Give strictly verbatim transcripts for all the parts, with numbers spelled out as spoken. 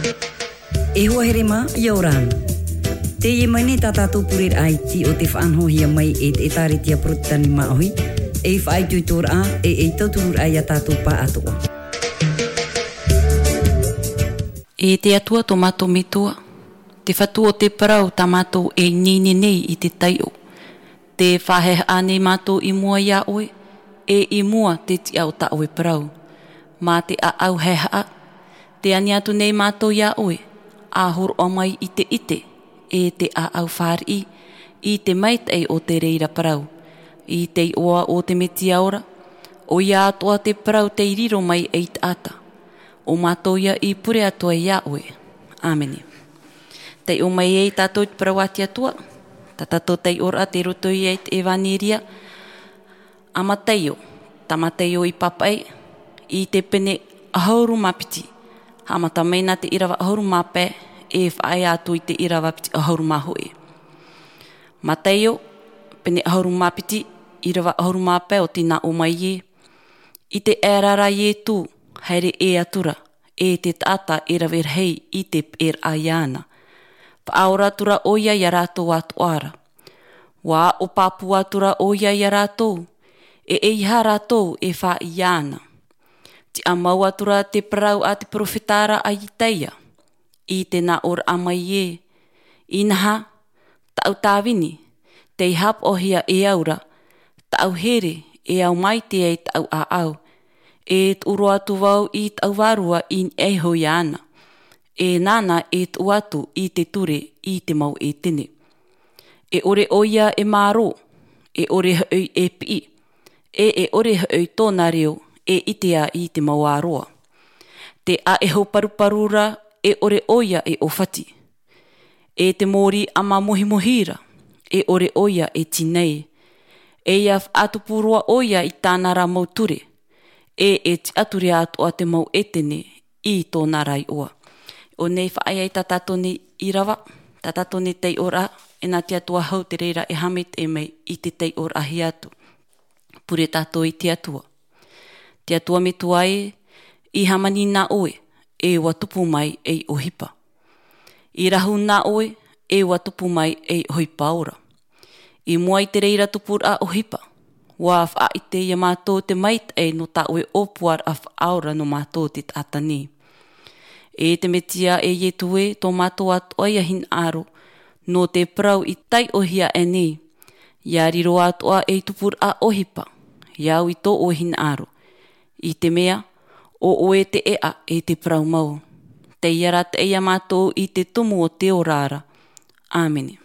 E hoa here ma, iauran. Te ie mai ne tātātou purir ai ti o te whaanhohia mai e te tāre tia protani maohi, e i whaai tuitor a e e tauturur ai a tātou pā atoa. E te atua to mātou mitua, te whatua o te parau tā mātou e nini nei i te taio. Te whaheha ane mātou i mua ia oe, e i mua te ti au ta oe parau. Mā te a au heha, te ani atu nei mātou ia oe, a hor o mai i te ite, e te a au whāri, i te mait ei o te reira parau, i te oa o te meti aora, o ia atoa te parau te iriro mai e te ata, o mātou ia i pure atoa ia oe. Āmeni. Tei o mai ei tātou te parau ati atua, tātou tei ora te roto i ei te evaneria, amateio, tamateio i papai, i te pene ahauru mapiti, hamata meina te irawa ahauru mape, e whaai atu i te irawa piti ahauru mahoe. Mateio, pene ahauru mapiti, irawa ahauru mape o tina o mai e. I te erara i e tū, haere e atura, e te tata e rawer hei i te er aiana. Whaora tura o ia i rato atu ara. Wā o papu atura o ia i rato, e e iha rato e wha iana. Ti amau atura te parau a te profetara a i teia, i te na or amai e, i naha, tau tāwini, te hap o hia e aura, tau here e au mai te e tau a au, e t uro atu wau i tau warua i e hoi ana, e nana e t uatu i te ture i te mau e tene. E ore oia e maro, e ore hoi e pi, e e ore hoi tōna reo, e itea i te mau aroa. Te a e ho paruparura, e ore oia e ofati. E te mori ama mohimohira, e ore oia e tinei. E ia atupurua oia i tāna ra mauture, e e ti ature atu a te mau etene i tōna rai oa. O nei whaai ai tatatone i rawa, tatatone tei ora, e nā te atua hau te reira e hamit e mei i te tei ora ahi atu. Pure tātou i te atua. Te atua me tuai, i hamani nā oe, e watupu mai e ohipa. I rahu nā oe, e watupu mai e ohipa ora. I mua i te reira tupur a ohipa, wā wha i te ia mātou te mait e no tā oe opuar a whaora no mātou te tātani. E te metia e ye tue tō mātou atu aia hin aro, no te prau i tai ohia e nei. Ia riro atua e tupur a ohipa, iau i tō o hin aro. I te mea, o oe te ea e te prau mau. Te iara te eia mātou i te tumu o te orara. Āmeni.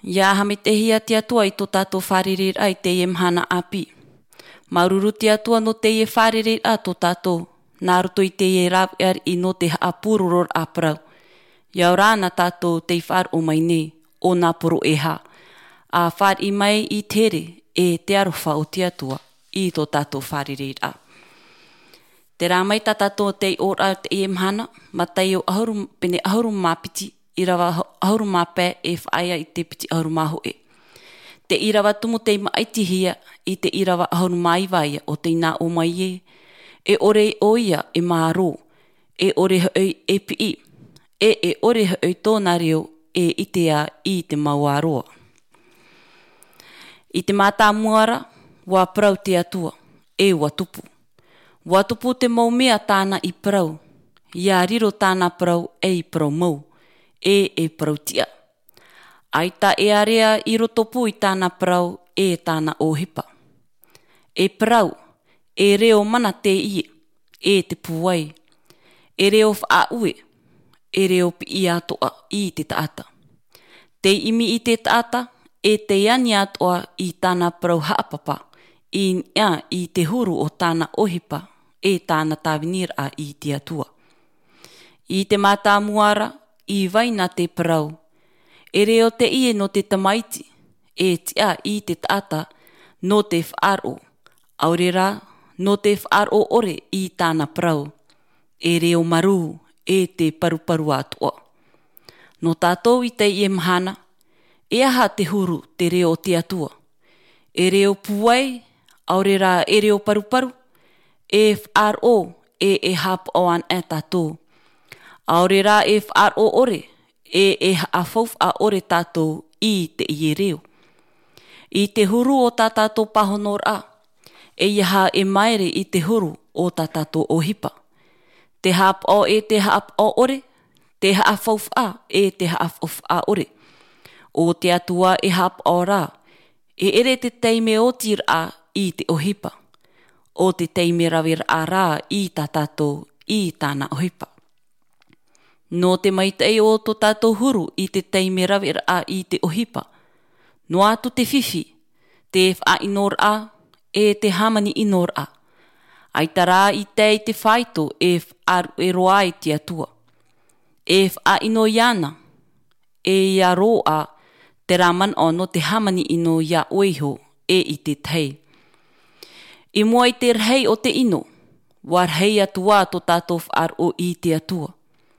Ia hame te hia te atua i tō tātou wharerer ai te ie mhana api. Maruru te atua no te ie wharerer a tō tātou. Nā roto i te ie rāp er i no te apururor a parau. Iau rāna tātou te whar o mai nei o nā poro e ha. A whar i mai i tere e te arofa o te atua i tō tātou wharerer a. Te rā mai tā tātou te i ora te ie mhana, ma tai o ahuru, pene ahuru māpiti, i rawa ahuru māpē e whaia i te piti ahuru māho e. Te irawa tumu te maitihia i te irawa ahuru maiwaia o te ina o mai e, e ore o ia e māro, e ore hoi e pi, e e ore hoi tōna reo e itea i te mauaroa. I te mātā muara, wā parau te atua, e watupu. Watupu te mau mea tāna i parau, ia riro tāna parau e i parau mau. E e parau tia. Aita e area i rotopu i tāna parau e tāna ohipa. E parau, e reo mana te ie, e te puai. E reo whaue, e reo pi i atoa i te taata. Te imi i te taata, e te iani atoa i tāna parau haapapa, i nia i te huru o tāna ohipa, e tāna tāwinir a i te atua. I te mātā muara, i waina te parau. E reo te ie no te tamaiti, e tia i te taata no te whaaro. Aurera, no te whaaro ore i tāna parau. E reo maru, e te paruparu atua. No tātou i te ie mhana, e aha te huru te reo te atua. E reo puai, aurera e reo paruparu, e whaaro e e hap oan e tātou. Aurera e whaar o ore, e e a whauf a ore tātou i te ie reo. I te huru o tā tātou pahonor a, e iha e maere i te huru o tā tātou ohipa. Te hap o e te hap o ore, te haa whauf a e te haa whauf a ore. O te atua e hap o rā, e ere te teime o tir a i te ohipa. O te teime rawir a rā i tā tātou i tāna ohipa. No te maitai o tō tātou huru i te teime rawir a i te ohipa. No atu te whiwhi, te wha inor a, e te hamani inor a. Aitara i te i te whaito e whaar e roa i te atua. E wha ino iana, e ia ro a, te raman o no te hamani ino ia oiho e i te tei. I mua i te rhei o te ino, war hei atua tō tātou whaar o i te atua.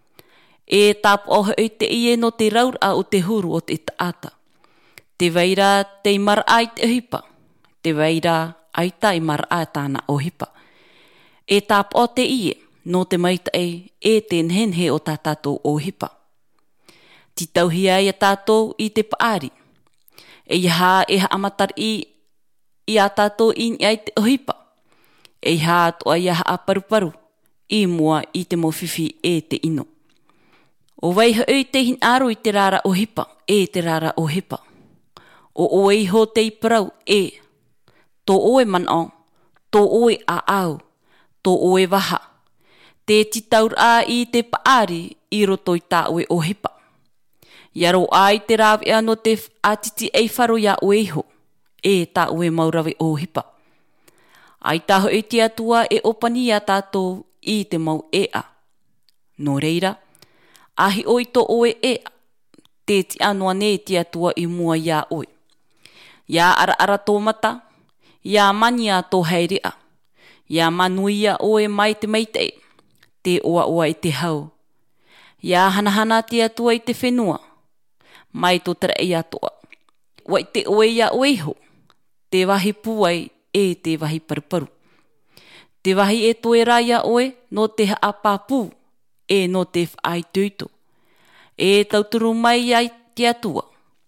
E tap o hoi te ie no te raur a o te huru o te taata. Te weira te mara ai te hipa. Te weira aita i mara ai tāna o hipa. E tap o te ie no te maitai e te nhenhe o tā tātou o hipa. Ti tauhia i a tātou i te paari. E iha e ha amatar i i a tātou i ai te o hipa. E iha toa i a paruparu i mua i te mowhiwhi e te ino. O waiha ui te hin aro i te rara o hipa, e te rara o hipa. O oe ho te i parau, e. Tō oe manao, tō oe a au, tō oe waha. Te titaur a i te paari i roto i tā oe o hipa. Iaro ai te rawi no te atiti ei wharo ia oe ho, e tā oe maurawe o hipa. Ai taho i te atua e opani a tātou i te mau e a. No reira, ahi oi to oe e a, te ti anua ne te atua i mua ia oe. Ia ara ara tō mata, ia mani a tō heirea, ia manuia oe mai te meitei, te oa oa i te hau. Ia hanahana te atua i te whenua, mai tō tera i atoa. Wai te oe ia oe ho, te wahi puai e te wahi paruparu. Te wahi e toe rā ia oe no te haapapu, e no te whaai tuito. E tauturu mai ai te atua.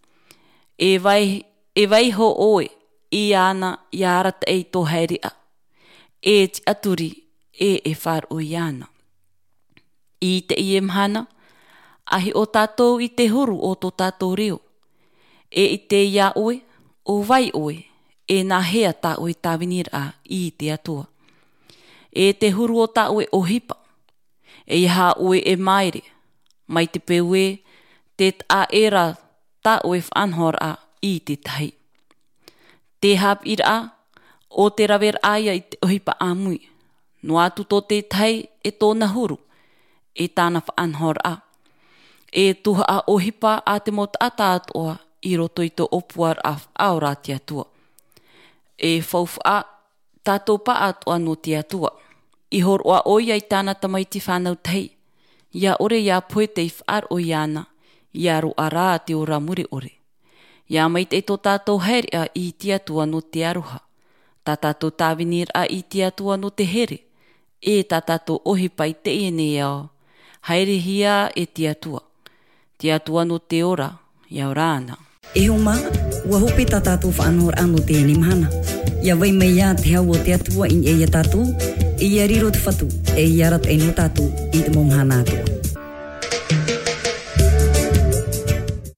E vai, e vai ho oe i ana i arata e tō heirea. E ti aturi e e whar o i ana. I te i emhana, ahi o tātou i te huru o tō tātou reo. E i te ia oe, o vai oe, e nā hea tā oe tāwinira i te atua. E te huru o tā oe o hipa. E iha oe e maere, mai te peue, te tā era tā oe whanhor a, i te tahi. Te hap ira o te rawer aia i te ohipa amui. No atu tō te tahi e tōna huru, e tāna whaanhor a. E tuha a ohipa a te mota ata atoa i roto i tō opuar a aora te atua. E whauwha a tātou pa atoa no te atua. I hor oa oia i tāna tamai te whanau tahi. Ia ore ia poe te whaar o iana, ia ro ara te ora muri ore. Ia mai te tō tātou here a i te atua no te aroha. Tā tātou tāwinir a i te atua no te here. E tā tātou ohipa i te ene ao. Haere hia e te atua. Te atua no te ora, ia ora ana. E ho maa, ua hope tā tātou whaanor ano te ene mahana. Ia wai mai ia te hau o te atua in e ia tātou, e ia riro te whatu, e ia rat e no tātou i te momhana atua.